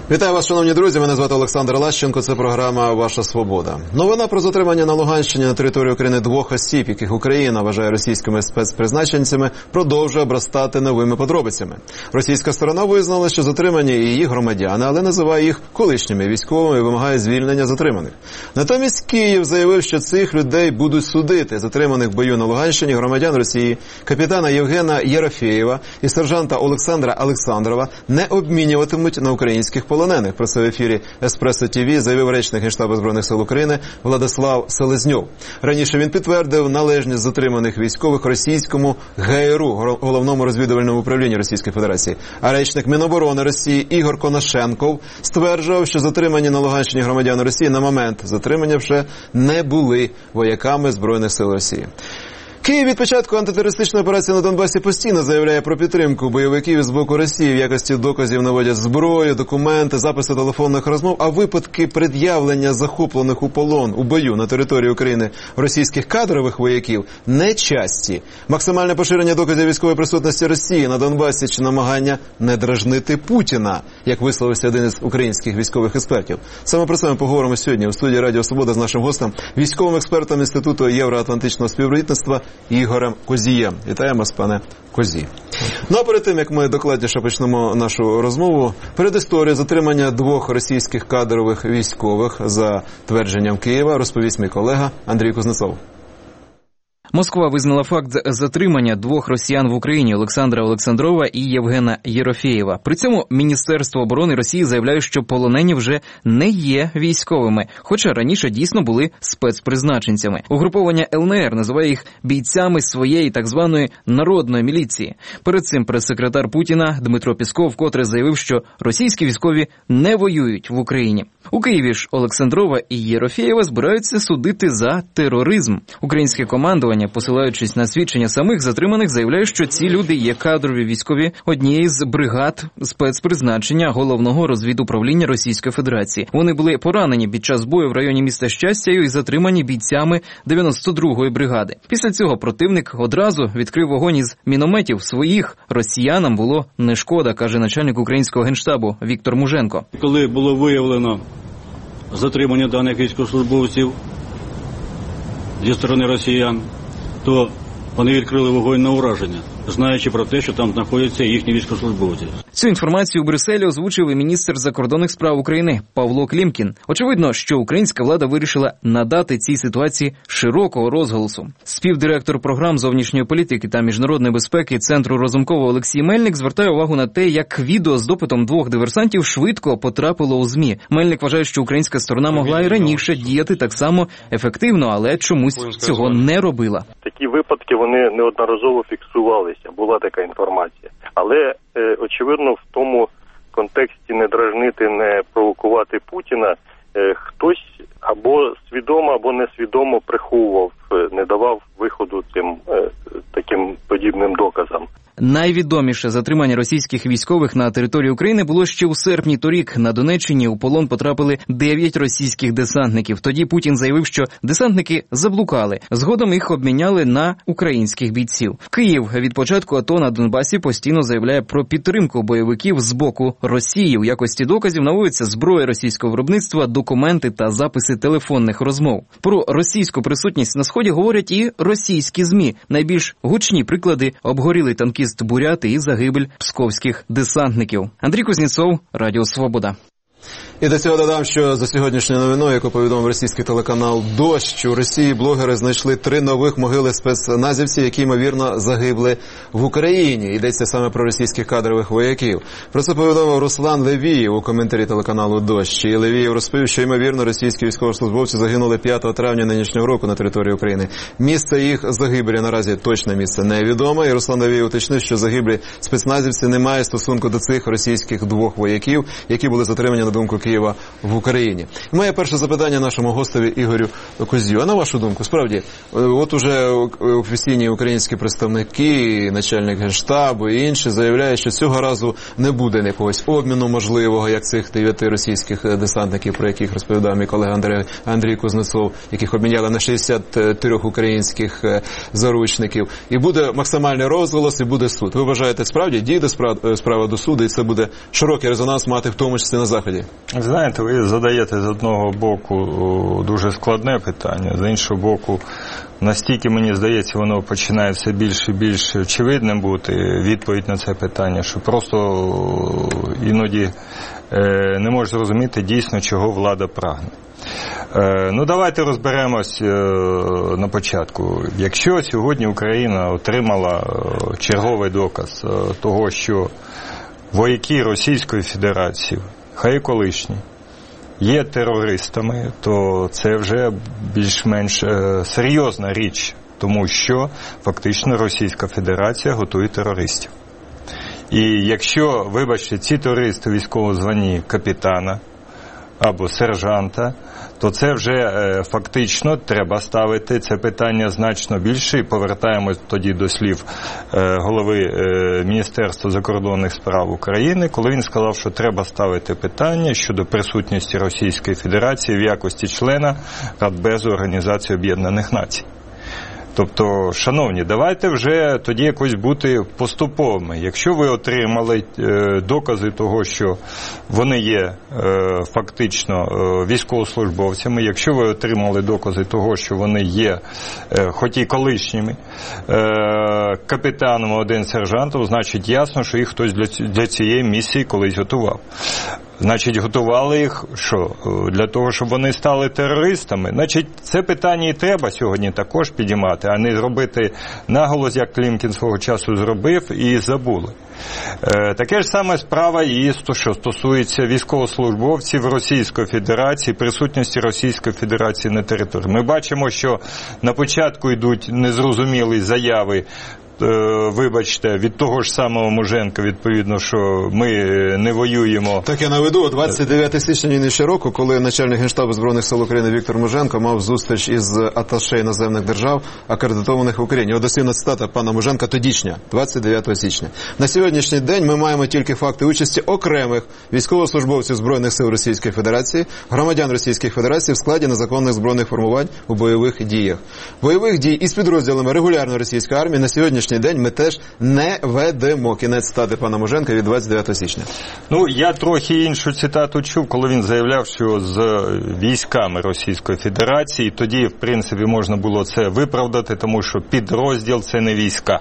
Вітаю вас, шановні друзі. Мене звати Олександр Лащенко. Це програма «Ваша свобода». Новина про затримання на Луганщині на території України 2 осіб, яких Україна вважає російськими спецпризначенцями, продовжує обростати новими подробицями. Російська сторона визнала, що затримані її громадяни, але називає їх колишніми військовими і вимагає звільнення затриманих. Натомість Київ заявив, що цих людей будуть судити. Затриманих в бою на Луганщині громадян Росії, капітана Євгена Єрофєєва і сержанта Олександра Олександрова не обмінюватимуть на українських полонених. Про це в ефірі Еспресо ТВ заявив речник Генштабу Збройних сил України Владислав Селезньов. Раніше він підтвердив належність затриманих військових російському ГРУ, Головному розвідувальному управлінню Російської Федерації. А речник Міноборони Росії Ігор Конашенков стверджував, що затримані на Луганщині громадяни Росії на момент затримання вже не були вояками Збройних сил Росії. Київ від початку антитерористичної операції на Донбасі постійно заявляє про підтримку бойовиків з боку Росії. В якості доказів наводять зброю, документи, записи телефонних розмов, а випадки пред'явлення захоплених у полон у бою на території України російських кадрових вояків нечасті. Максимальне поширення доказів військової присутності Росії на Донбасі чи намагання не дражнити Путіна, як висловився один із українських військових експертів. Саме про це ми поговоримо сьогодні у студії Радіо Свобода з нашим гостем, військовим експертом Інституту євроатлантичного співробітництва Ігорем Козієм. Вітаємо вас, пане Козій. Ну а перед тим, як ми докладніше почнемо нашу розмову, передісторію затримання 2 російських кадрових військових за твердженням Києва розповість мій колега Андрій Кузнецов. Москва визнала факт затримання 2 росіян в Україні – Олександра Олександрова і Євгена Єрофєєва. При цьому Міністерство оборони Росії заявляє, що полонені вже не є військовими, хоча раніше дійсно були спецпризначенцями. Угруповання ЛНР називає їх бійцями своєї так званої народної міліції. Перед цим прес-секретар Путіна Дмитро Пісков вкотре заявив, що російські військові не воюють в Україні. У Києві ж Олександрова і Єрофєєва збираються судити за тероризм. Українське командування, посилаючись на свідчення самих затриманих, заявляє, що ці люди є кадрові військові однієї з бригад спецпризначення Головного розвідуправління Російської Федерації. Вони були поранені під час бою в районі міста Щастя і затримані бійцями 92-ї бригади. Після цього противник одразу відкрив вогонь із мінометів своїх. Росіянам було не шкода, каже начальник українського Генштабу Віктор Муженко. Коли було виявлено затримання даних військовослужбовців зі сторони росіян, то вони відкрили вогонь на ураження, знаючи про те, що там знаходяться їхні військовослужбовці. Цю інформацію у Брюсселі озвучив і міністр закордонних справ України Павло Клімкін. Очевидно, що українська влада вирішила надати цій ситуації широкого розголосу. Співдиректор програм зовнішньої політики та міжнародної безпеки Центру Разумкова Олексій Мельник звертає увагу на те, як відео з допитом 2 диверсантів швидко потрапило у ЗМІ. Мельник вважає, що українська сторона могла і раніше діяти так само ефективно, але чомусь цього не робила. Такі випадки, вони неодноразово фіксувалися, була така інформація. Але, очевидно, в тому контексті не дражнити, не провокувати Путіна, хтось або свідомо, або несвідомо приховував, не давав виходу цим таким подібним доказам. Найвідоміше затримання російських військових на території України було ще у серпні торік. На Донеччині у полон потрапили 9 російських десантників. Тоді Путін заявив, що десантники заблукали. Згодом їх обміняли на українських бійців. Київ від початку АТО на Донбасі постійно заявляє про підтримку бойовиків з боку Росії. У якості доказів наводиться зброя російського виробництва, документи та записи телефонних розмов. Про російську присутність на Сході говорять і російські ЗМІ. Найбільш гучні приклади – обгорілий танкіст Буряти і загибель псковських десантників. Андрій Кузнєцов, Радіо Свобода. І до цього додам, що за сьогоднішньою новиною, яку повідомив російський телеканал «Дощ», у Росії блогери знайшли 3 нових могили спецназівців, які, ймовірно, загибли в Україні. Йдеться саме про російських кадрових вояків. Про це повідомив Руслан Левієв у коментарі телеканалу «Дощ». І Левієв розповів, що, ймовірно, російські військовослужбовці загинули 5 травня нинішнього року на території України. Місце їх загибелі наразі точне місце невідомо. І Руслан Левієв уточнив, що загиблі спецназівці не мають стосунку до цих російських 2 вояків, які були затримані, на думку Києва в Україні. Моє перше запитання нашому гостеві Ігорю Козью. А на вашу думку, справді, от уже офіційні українські представники, начальник Генштабу і інші заявляють, що цього разу не буде якогось обміну можливого, як цих 9 російських десантників, про яких розповідав мій колега Андрій Кузнецов, яких обміняли на 63 українських заручників. І буде максимальний розголос, і буде суд. Ви вважаєте, справді дійде справа до суду, і це буде широкий резонанс мати, в тому числі на Заході? Знаєте, ви задаєте з одного боку дуже складне питання, з іншого боку, настільки, мені здається, воно починає все більше і більш очевидним бути, відповідь на це питання, що просто іноді не можеш зрозуміти дійсно, чого влада прагне. Ну, давайте розберемось на початку. Якщо сьогодні Україна отримала черговий доказ того, що вояки Російської Федерації, хай і колишні, є терористами, то це вже більш-менш серйозна річ, тому що фактично Російська Федерація готує терористів. І якщо, вибачте, ці терористи у військовому званні капітана або сержанта, то це вже фактично треба ставити це питання значно більше. І повертаємось тоді до слів голови Міністерства закордонних справ України, коли він сказав, що треба ставити питання щодо присутності Російської Федерації в якості члена Радбезу Організації Об'єднаних Націй. Тобто, шановні, давайте вже тоді якось бути поступовими. Якщо ви отримали докази того, що вони є фактично військовослужбовцями, якщо ви отримали докази того, що вони є, хоч і колишніми, капітаном, один сержантом, значить ясно, що їх хтось для цієї місії колись готував. Значить, готували їх, що? Для того, щоб вони стали терористами? Значить, це питання і треба сьогодні також підіймати, а не зробити наголос, як Клімкін свого часу зробив, і забули. Таке ж саме справа і що стосується військовослужбовців Російської Федерації, присутності Російської Федерації на території. Ми бачимо, що на початку йдуть незрозумілі заяви, вибачте, від того ж самого Муженка, відповідно, що ми не воюємо. Так я наведу, 29 січня нинішнього року, коли начальник Генштабу Збройних сил України Віктор Муженко мав зустріч із аташе іноземних держав, акредитованих в Україні. Одослівна цитата пана Муженка тодішня, 29 січня. На сьогоднішній день ми маємо тільки факти участі окремих військовослужбовців Збройних сил Російської Федерації, громадян Російської Федерації в складі незаконних збройних формувань у бойових діях. Бойових дій із підрозділами регулярної російської армії на сьогоднішній день ми теж не ведемо. Кінець цитати пана Муженка від 29 січня. Ну, я трохи іншу цитату чув, коли він заявляв, що з військами Російської Федерації, тоді, в принципі, можна було це виправдати, тому що підрозділ – це не війська.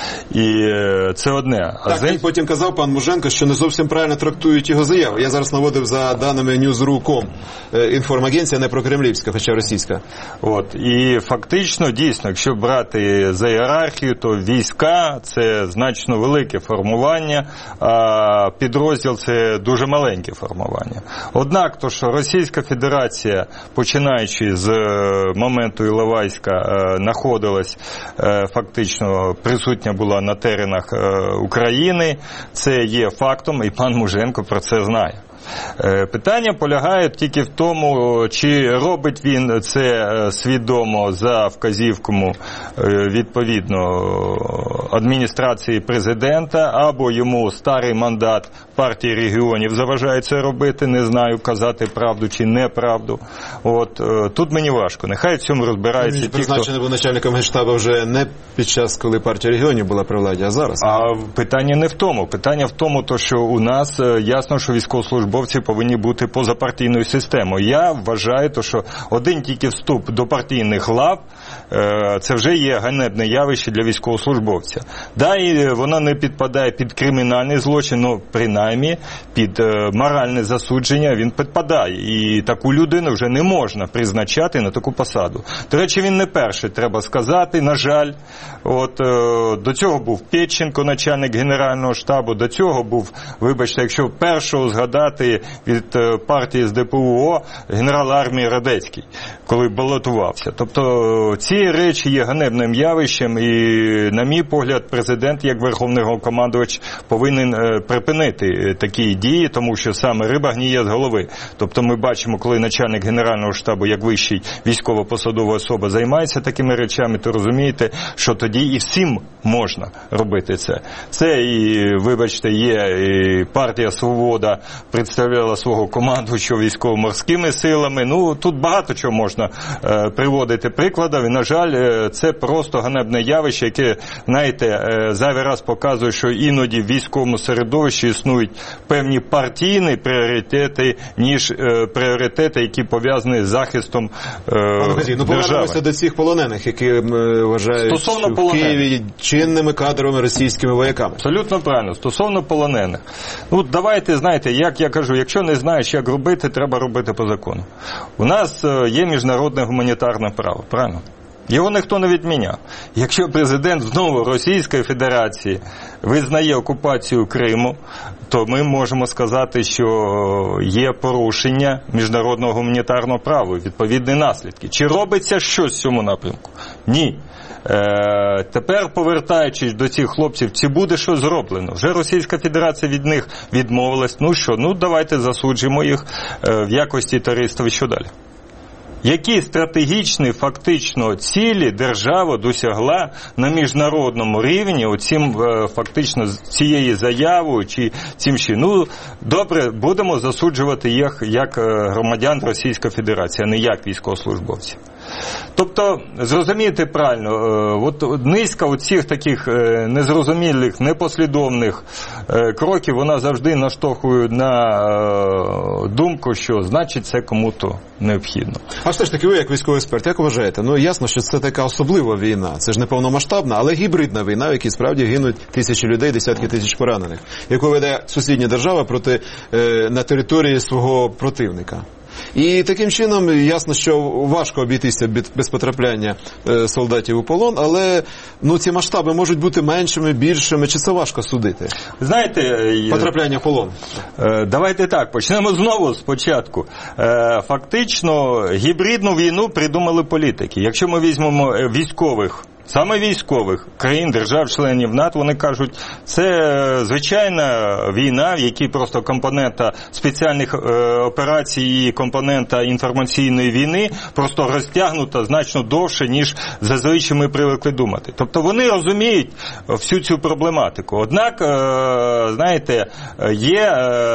І це одне. Так, він потім казав, пан Муженко, що не зовсім правильно трактують його заяву. Я зараз наводив за даними News.ru.com. Інформагенція не прокремлівська, хоча російська. От. І фактично, дійсно, якщо брати за ієрархію, то війська – це значно велике формування, а підрозділ – це дуже маленьке формування. Однак, то, що Російська Федерація, починаючи з моменту Іловайська, знаходилась фактично присутня була на теренах України, це є фактом, і пан Муженко про це знає. Питання полягає тільки в тому, чи робить він це свідомо за вказівками відповідно адміністрації президента, або йому старий мандат партії регіонів заважає це робити, не знаю, казати правду чи неправду. От тут мені важко. Нехай в цьому розбирається ті, хто... Призначений був начальником Генштабу вже не під час, коли партія регіонів була при владі, а зараз. А питання не в тому. Питання в тому, що у нас ясно, що військовослужбовці повинні бути поза партійною системою. Я вважаю, що один тільки вступ до партійних лав це вже є ганебне явище для військовослужбовця. Да, і воно не підпадає під кримінальний злочин, але принаймні під моральне засудження він підпадає. І таку людину вже не можна призначати на таку посаду. До речі, він не перший, треба сказати, на жаль. От, до цього був Петченко, начальник Генерального штабу, до цього був, вибачте, якщо першого згадати від партії з ДПУО, генерал армії Радецький. коли балотувався. Тобто ці речі є ганебним явищем, і, на мій погляд, президент, як верховний головнокомандувач, повинен припинити такі дії, тому що саме риба гніє з голови. Тобто ми бачимо, коли начальник Генерального штабу, як вищий військово-посадова особа, займається такими речами, то розумієте, що тоді і всім можна робити це. Це і, вибачте, є і партія «Свобода» представляла свого командуючого військово-морськими силами. Ну, тут багато чого можна приводити прикладів, і, на жаль, це просто ганебне явище, яке, знаєте, зайвий раз показує, що іноді в військовому середовищі існують певні партійні пріоритети, ніж пріоритети, які пов'язані з захистом держави. Ну, повернемося до цих полонених, які вважають в Києві чинними кадровими російськими вояками. Абсолютно правильно. Стосовно полонених. Ну, давайте, знаєте, як я кажу, якщо не знаєш, як робити, треба робити по закону. У нас є міжнародне гуманітарне право, правильно? Його ніхто не відміняв. Якщо президент знову Російської Федерації визнає окупацію Криму, то ми можемо сказати, що є порушення міжнародного гуманітарного права, відповідні наслідки. Чи робиться щось в цьому напрямку? Ні. Тепер, повертаючись до цих хлопців, чи буде щось зроблено? Вже Російська Федерація від них відмовилась. Ну що, давайте засуджимо їх в якості терористів і що далі? Які стратегічні, фактично, цілі держава досягла на міжнародному рівні оцім, фактично, цією заявою чи цим ще? Ну, добре, будемо засуджувати їх як громадян Російської Федерації, а не як військовослужбовців. Тобто, зрозумієте правильно, от низка оцих таких незрозумілих, непослідовних кроків, вона завжди наштовхує на думку, що значить це кому-то необхідно. А все ж таки ви, як військовий експерт, як вважаєте? Ну, ясно, що це така особлива війна. Це ж не повномасштабна, але гібридна війна, в якій справді гинуть тисячі людей, десятки тисяч поранених, яку веде сусідня держава на території свого противника. І таким чином, ясно, що важко обійтися без потрапляння солдатів у полон, але ці масштаби можуть бути меншими, більшими, чи це важко судити? Знаєте, потрапляння в полон. Давайте так, почнемо знову спочатку. Фактично, гібридну війну придумали політики. Якщо ми візьмемо військових, саме військових країн, держав-членів НАТО, вони кажуть, це звичайна війна, в якій просто компонента спеціальних операцій і компонента інформаційної війни просто розтягнута значно довше, ніж зазвичай ми привикли думати. Тобто вони розуміють всю цю проблематику. Однак, знаєте, є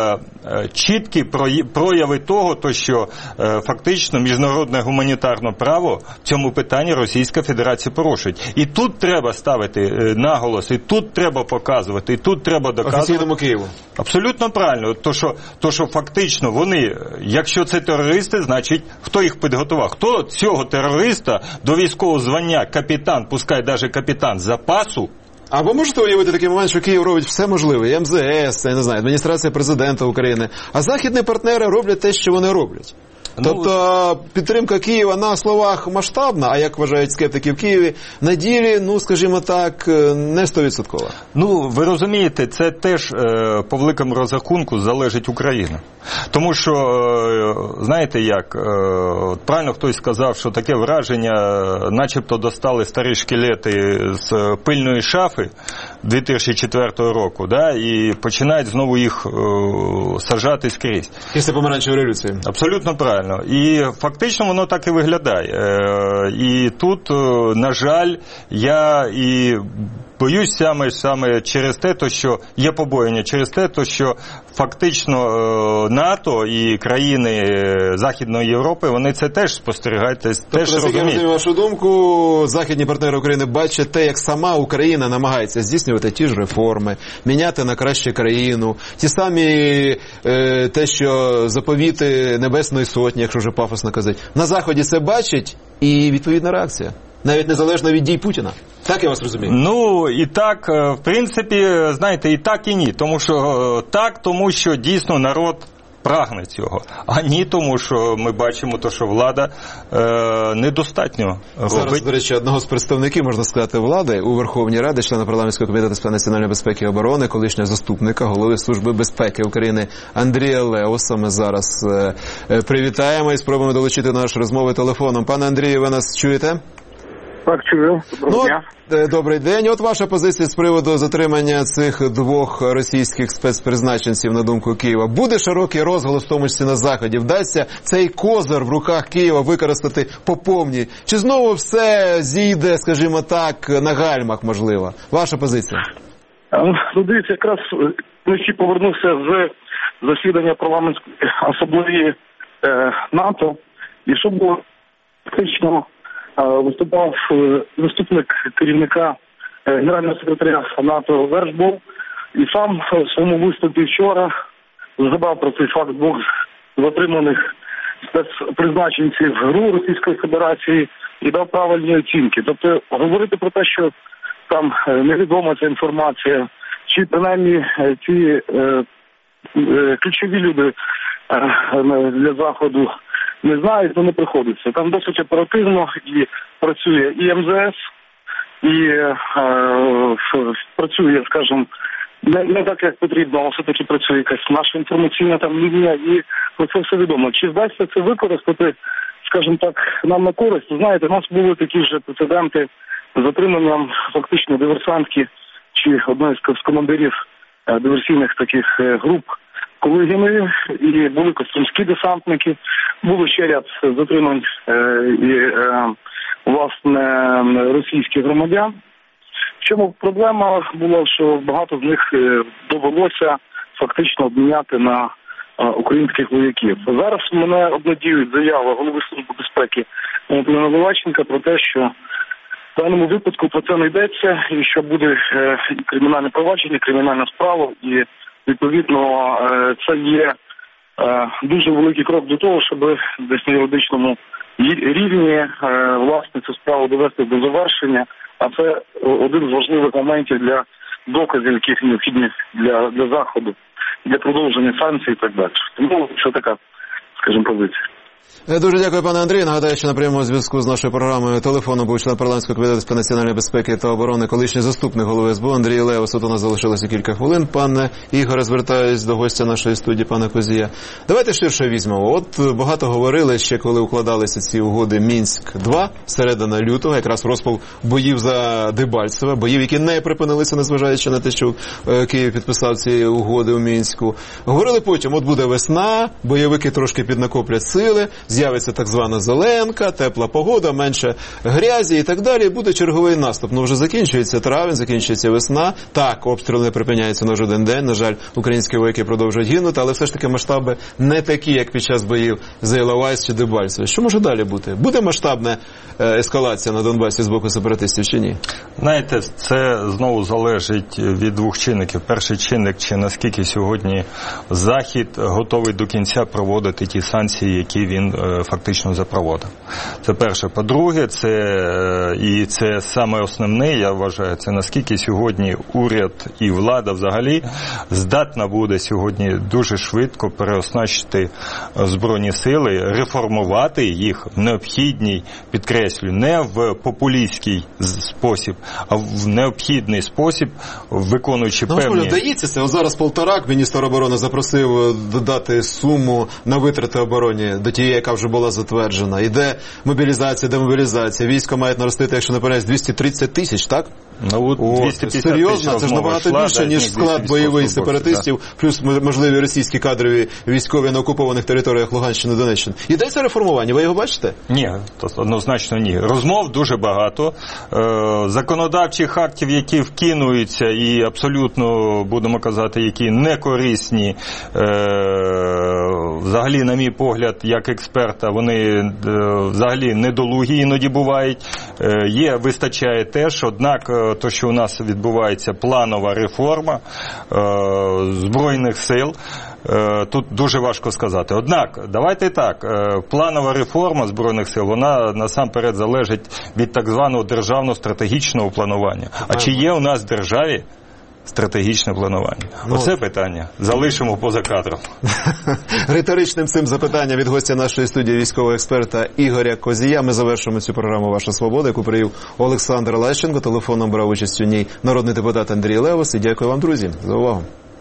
чіткі прояви того, що фактично міжнародне гуманітарне право в цьому питанні Російська Федерація порушує. І тут треба ставити наголос, і тут треба показувати, і тут треба доказувати. Офіційному Києву. Абсолютно правильно. То, що фактично вони, якщо це терористи, значить, хто їх підготував? Хто цього терориста до військового звання капітан, пускай навіть капітан запасу? А ви можете уявити такий момент, що Київ робить все можливе, і МЗС, я не знаю, адміністрація президента України, а західні партнери роблять те, що вони роблять? Тобто підтримка Києва на словах масштабна, а як вважають скептики в Києві, на ділі, скажімо так, не 100%. Ви розумієте, це теж по великому розрахунку залежить Україна. Тому що, знаєте як, правильно хтось сказав, що таке враження, начебто достали старі шкелети з пильної шафи 2004 року, і починають знову їх саджати скрізь. Після помаранчевої революції. Абсолютно правильно. І фактично воно так і виглядає. І тут, на жаль, я і боюсь саме через те, що є побоєння, через те, що фактично НАТО і країни Західної Європи, вони це теж спостерігають, теж розуміють. Я розумію вашу думку, західні партнери України бачать те, як сама Україна намагається здійснювати ті ж реформи, міняти на краще країну, ті самі те, що заповіти Небесної Сотні, якщо вже пафосно казати. На Заході це бачать і відповідна реакція. Навіть незалежно від дій Путіна. Так я вас розумію? І так, в принципі, знаєте, і так, і ні. Тому що дійсно народ прагне цього. А ні тому, що ми бачимо, що влада недостатньо робить. Зараз, до речі, одного з представників, можна сказати, влади у Верховній Раді, члена парламентського комітету з питань національної безпеки і оборони, колишнього заступника голови Служби безпеки України Андрія Леуса. Ми зараз привітаємо і спробуємо долучити до нашої розмови телефоном. Пане Андрію, ви нас чуєте? Так, чую. Доброго дня. Добрий день. От ваша позиція з приводу затримання цих двох російських спецпризначенців, на думку Києва. Буде широкий розголос, в тому числі на Заході? Вдасться цей козир в руках Києва використати по повній? Чи знову все зійде, скажімо так, на гальмах, можливо? Ваша позиція? Дивіться, якраз вночі повернувся з засідання парламентської асамблеї НАТО, і що було фактично виступав заступник керівника генерального секретаря НАТО Вершбол, і сам в своєму виступі вчора згадав про цей факт двох затриманих спецпризначенців ГРУ Російської Федерації і дав правильні оцінки. Тобто говорити про те, що там невідома ця інформація, чи принаймні ці ключові люди для Заходу не знають, то не приходиться. Там досить оперативно і працює і МЗС, і працює, скажімо, не так, як потрібно, але все-таки працює якась наша інформаційна там лінія, і про це все відомо. Чи вдасться це використати, скажімо так, нам на користь? Знаєте, у нас були такі вже прецеденти з затриманням фактично диверсантки чи одної з командирів диверсійних таких груп Кулигіної, і були костромські десантники, було ще ряд затримань і, власне, російських громадян. В чому проблема була, що багато з них довелося фактично обміняти на українських вояків. Зараз мене обнадіюють заяви голови Служби безпеки Анатолія Леваченка про те, що в даному випадку про це не йдеться, і що буде кримінальне провадження, кримінальна справа, і відповідно це є дуже великий крок до того, щоб десь на юридичному рівні власне цю справу довести до завершення, а це один з важливих моментів для доказів, яких необхідні для Заходу, для продовження санкцій і так далі. Тому це така, скажімо, позиція. Дуже дякую, пане Андрію. Нагадаю, що на прямому зв'язку з нашою програмою телефоном був член парламентського комітету з національної безпеки та оборони, колишній заступник голови СБУ Андрій Леус. От у нас залишилося кілька хвилин. Пане Ігоре, звертаюсь до гостя нашої студії, пана Козія. Давайте ширше візьмемо. От багато говорили ще, коли укладалися ці угоди Мінськ-2, середина лютого, якраз розпал боїв за Дебальцеве, боїв, які не припинилися, незважаючи на те, що Київ підписав ці угоди у Мінську. Говорили потім, от буде весна, бойовики трошки піднакоплять сили, з'явиться так звана зеленка, тепла погода, менше грязі і так далі, буде черговий наступ. Ну, вже закінчується травень, закінчується весна. Так, обстріли не припиняються на жоден день. На жаль, українські вояки продовжують гинути, але все ж таки масштаби не такі, як під час боїв за Іловайськ чи Дебальцеве. Що може далі бути? Буде масштабна ескалація на Донбасі з боку сепаратистів чи ні? Знаєте, це знову залежить від двох чинників. Перший чинник, чи наскільки сьогодні Захід готовий до кінця проводити ті санкції, які він фактично запровадив. Це перше. По-друге, це саме основне, я вважаю, це наскільки сьогодні уряд і влада взагалі здатна буде сьогодні дуже швидко переоснащити Збройні сили, реформувати їх в необхідній, підкреслю, не в популістський спосіб, а в необхідний спосіб, виконуючи певні... Вдається це. Ось зараз Полторак, міністр оборони, запросив додати суму на витрати обороні до тієї, яка вже була затверджена. Іде мобілізація, демобілізація. Військо мають наростити, якщо не помиляюсь, 230 тисяч, так? Ну, 250 серйозно, це ж набагато більше, ніж склад бойових сепаратистів, плюс можливі російські кадрові військові на окупованих територіях Луганщини, Донеччини. Йдеться реформування, ви його бачите? Ні, однозначно ні. Розмов дуже багато. Законодавчих актів, які вкинуються і абсолютно, будемо казати, які не корисні, взагалі, на мій погляд, як експерта, вони взагалі недолугі іноді бувають. Вистачає теж, однак, то, що у нас відбувається планова реформа Збройних сил, тут дуже важко сказати. Однак, давайте так, планова реформа Збройних сил, вона насамперед залежить від так званого державно-стратегічного планування. А чи є у нас в державі стратегічне планування. Оце питання залишимо поза кадром. Риторичним цим запитанням від гостя нашої студії, військового експерта Ігоря Козія. Ми завершуємо цю програму «Ваша свобода», яку привів Олександр Лащенко. Телефоном брав участь у ній народний депутат Андрій Левус. І дякую вам, друзі, за увагу.